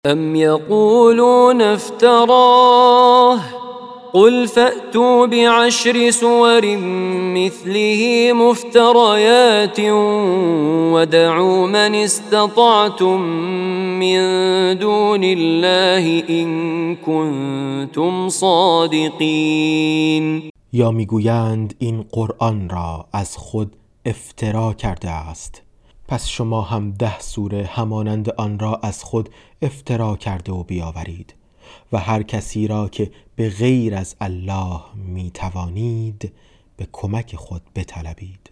ام یقولون افتراه قل فأتوا بعشر سور مثله مفتريات ودعوا من استطعتم من دون الله إن كنتم صادقین. یا میگویند این قرآن را از خود افترا کرده است، پس شما هم 10 سوره همانند آن را از خود افترا کرده و بیاورید و هر کسی را که به غیر از الله می توانید به کمک خود بطلبید.